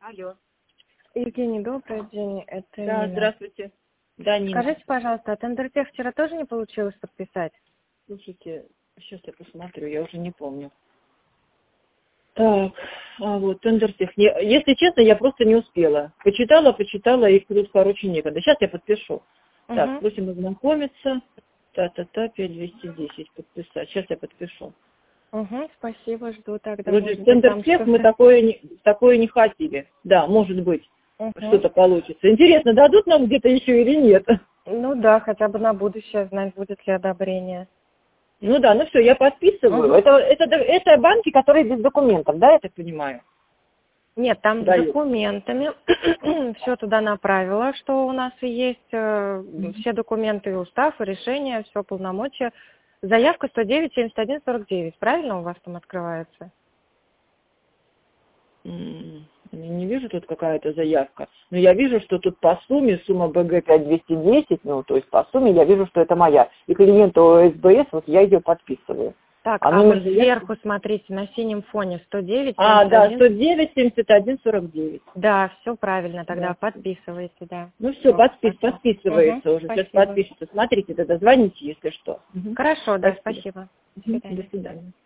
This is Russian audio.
Алло. Евгений, добрый день, это Да, Нина. здравствуйте. Да, Нина. Скажите, пожалуйста, а Тендертех вчера тоже не получилось подписать? Слушайте, сейчас я посмотрю, я уже не помню. Так, вот, Тендертех. Если честно, я просто не успела. Почитала, и тут, короче, некогда. Сейчас я подпишу. Так, просим ознакомиться. Та-та-та, 5210 подписать. Сейчас я подпишу. Спасибо, жду тогда. Вроде Тендертех мы такое не хотели. Да, может быть, что-то получится. Интересно, дадут нам где-то еще или нет? Ну да, хотя бы на будущее знать, будет ли одобрение. Ну да, ну все, я подписываю. Это банки, которые без документов, да, я так понимаю? Нет, там с Дают. документами. Все туда направила, что у нас и есть. Все документы, и устав, и решение, все полномочия. Заявка 109-71-49. Правильно у вас там открывается? Не вижу тут какая-то заявка. Но я вижу, что тут по сумме, сумма БГ 5210, ну, то есть по сумме я вижу, что это моя. И клиенту СБС, вот я ее подписываю. Так, номер вот сверху, смотрите, на синем фоне 109, 71. да, 109, 71, 49. Да, все правильно, тогда Да. подписывайте, да. Ну все, Спасибо. подписывается уже. Спасибо. Сейчас подпишется. Смотрите, тогда звоните, если что. Хорошо, да, спасибо. До До свидания. свидания.